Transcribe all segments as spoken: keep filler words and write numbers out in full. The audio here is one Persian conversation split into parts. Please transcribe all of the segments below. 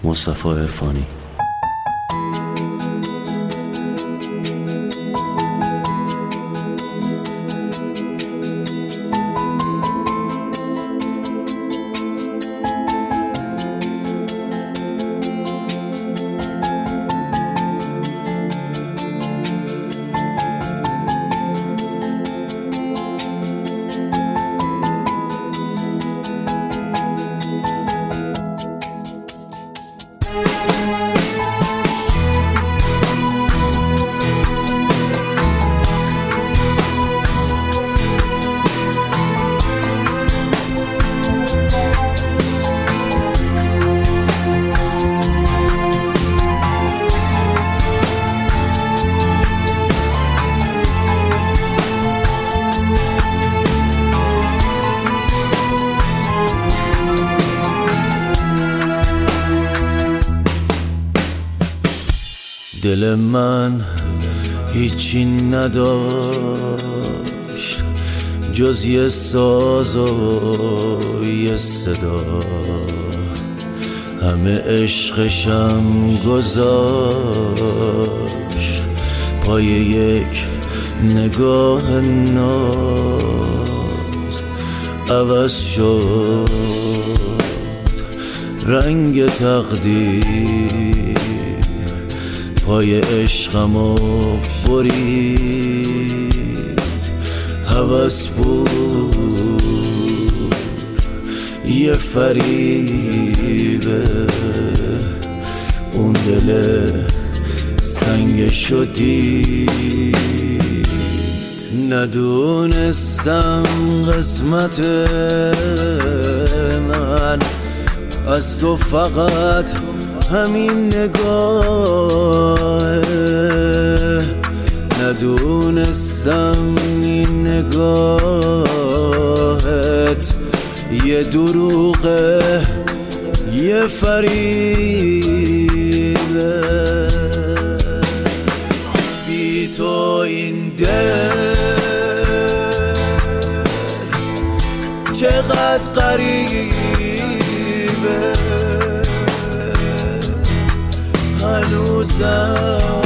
مصطفی عرفانی. دل من هیچی نداشت جز یه ساز و یه صدا، همه عشقشم گذاشت پای یک نگاه ناز. عوض شد رنگ تقدیر، پای عشقمو برید. هوس بود یه فریبه، اون دل سنگ شدی. ندونستم قسمت من از تو فقط همین نگاه، ندونستم این نگاهت یه دروغه یه فریبه. بی تو این دل چقدر غریبه، هنوزم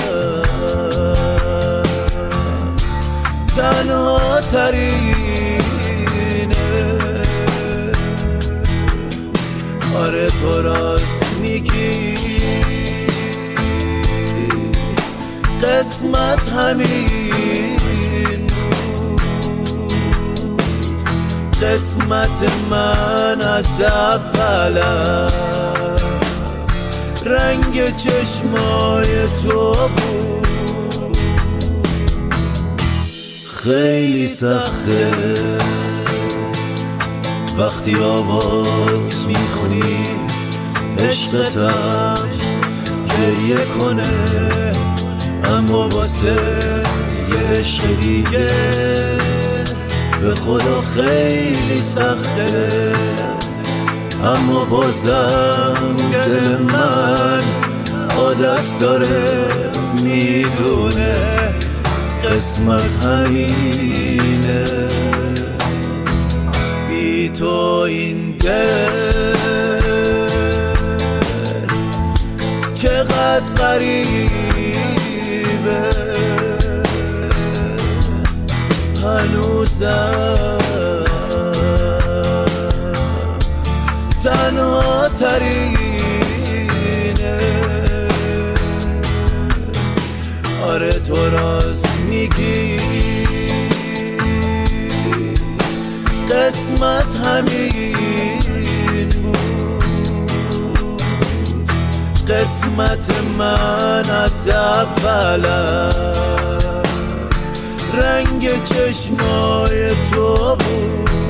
تنها ترینه. آره تو راست میگی، قسمت همین بود. قسمت من از اولم رنگ چشمای تو بود. خیلی سخته وقتی آواز میخونی عشقتم گریه کنه، اما واسه یه عشق دیگه به خدا خیلی سخته. اما بازم دل من عادت داره میدونه قسمت همینه. بی تو این دل چقدر غریبه، هنوزم تنها ترینه. آره تو راست میگی، قسمت همین بود. قسمت من از اولم رنگ چشمای تو بود.